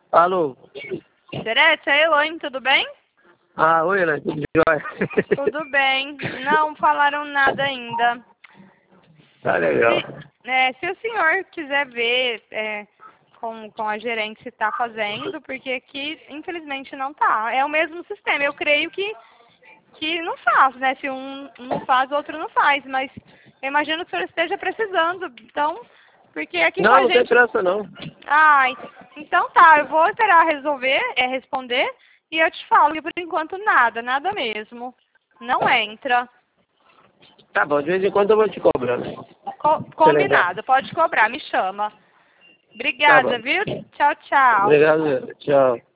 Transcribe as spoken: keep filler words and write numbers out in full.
Alô? Terete, é Elaine, tudo bem? Ah, oi, Elaine, tudo jóia? Tudo bem. Não falaram nada ainda. Tá legal. Se, é, se o senhor quiser ver é, com, com a gerente se está fazendo, porque aqui, infelizmente, não tá. É o mesmo sistema. Eu creio que, que não faz, né? Se um não faz, o outro não faz. Mas eu imagino que o senhor esteja precisando. Então, porque aqui com Não, a não tem gente... pressa, não. Ai, então tá, eu vou esperar resolver, é responder, e eu te falo que por enquanto nada, nada mesmo. Não entra. Tá bom, de vez em quando eu vou te cobrando. Co Você lembrar. combinado, pode cobrar, me chama. Tá Obrigada, bom. viu? Tchau, tchau. Obrigado, tchau.